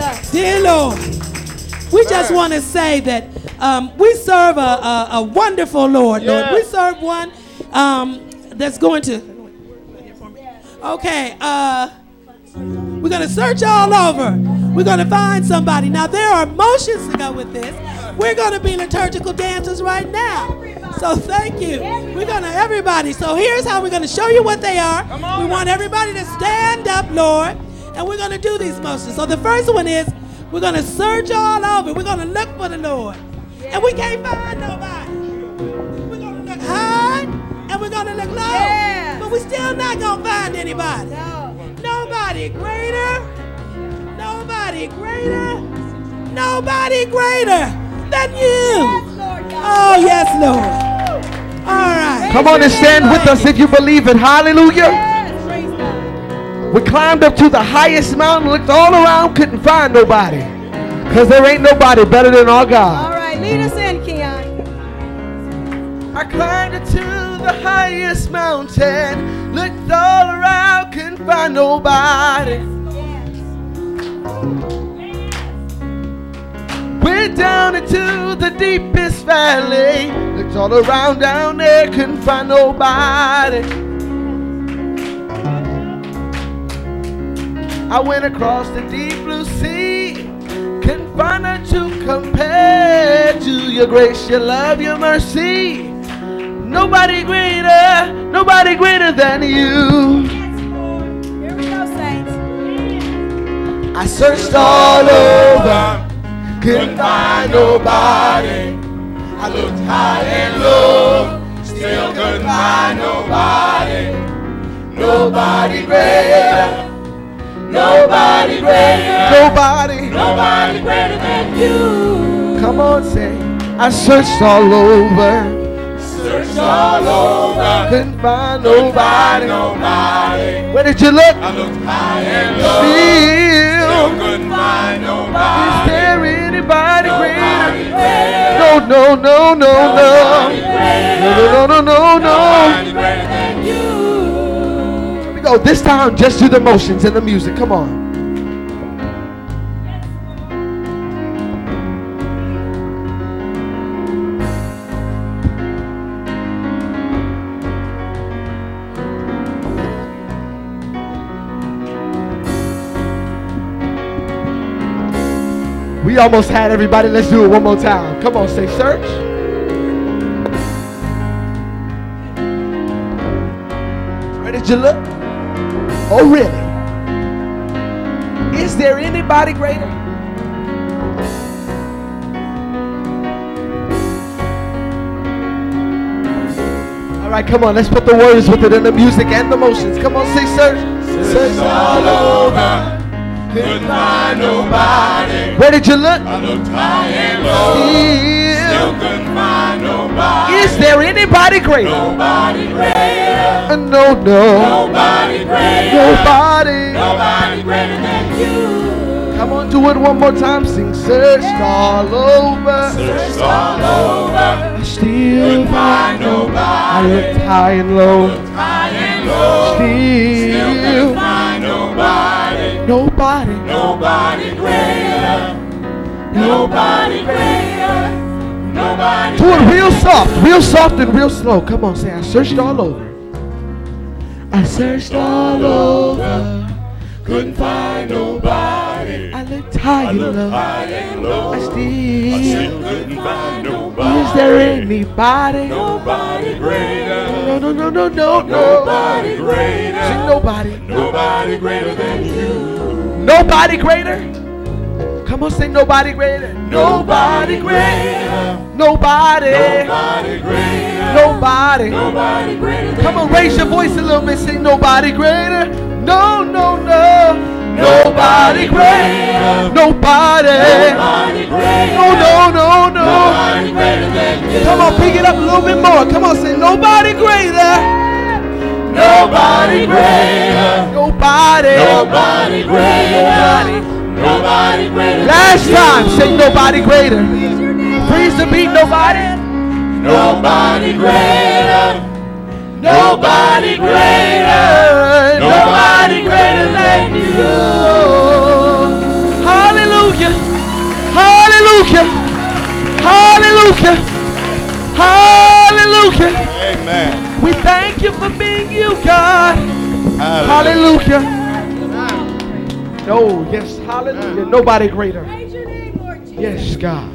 Jesus. Dear Lord, we just want to say that we serve a wonderful Lord, Lord. We serve one that's going to... Okay, we're going to search all over. We're going to find somebody. Now, there are motions to go with this. We're going to be liturgical dancers right now. So thank you. We're going to, everybody. So here's how we're going to show you what they are. We want everybody to stand up, Lord, and we're going to do these motions. So the first one is we're going to search all over. We're going to look for the Lord. And we can't find nobody. We're going to look high and we're going to look low. But we're still not going to find anybody. Nobody greater. Nobody greater. Nobody greater than you. Oh, yes, Lord. All right. Come on and stand with us if you believe it. Hallelujah. We climbed up to the highest mountain, looked all around, couldn't find nobody. Because there ain't nobody better than our God. All right, lead us in, Keon. I climbed up to the highest mountain, looked all around, couldn't find nobody. Went down into the deepest valley, looked all around down there, couldn't find nobody. I went across the deep blue sea, couldn't find her to compare to your grace, your love, your mercy. Nobody greater than you. Here we go, saints. I searched all over, couldn't find nobody. I looked high and low, still couldn't find nobody. Nobody greater. Nobody greater. Nobody greater than you. Come on, say. I searched all over. Searched all over. Couldn't find nobody. Where did you look? I looked high and low. Still couldn't find nobody. Is there anybody greater? No. Nobody greater. No. Nobody greater than you. Here we go. This time, just do the motions and the music. Come on. We almost had everybody. Let's do it one more time. Come on, say search. Where did you look? Oh, really? Is there anybody greater? All right, come on. Let's put the words with it and the music and the motions. Come on, say search. Search all over. Couldn't find nobody. Where did you look? I looked high and low. Still couldn't find nobody. Is there anybody greater? Nobody greater. No. Nobody greater. Nobody greater than you. Come on, do it one more time. Sing, searched all over. Searched all over. I still couldn't find nobody. I looked high and low. Still couldn't find nobody. Nobody greater. Nobody greater. Nobody. Do it real soft and real slow. Come on, say, I searched all over. I searched all over. Couldn't find nobody. I looked high and low. I still couldn't find nobody. Is there anybody? Nobody greater. No. Nobody greater. Sing nobody. Nobody greater than you. Nobody greater. Come on, say nobody greater. Nobody greater. Nobody greater. Nobody greater. Come on, raise your voice a little bit. Say nobody greater. No. Nobody greater. Nobody greater. No. Nobody greater than you. Come on, pick it up a little bit more. Come on, say nobody greater. Nobody greater. Nobody greater. Nobody greater. Last time, say nobody greater. Freeze the beat, nobody. Nobody greater. Nobody greater. Nobody greater than you. Hallelujah. Hallelujah. Hallelujah. Amen. We thank you for being you, God. Hallelujah. Hallelujah. Oh, yes. Hallelujah. Nobody greater. Praise your name, Lord Jesus. Yes, God.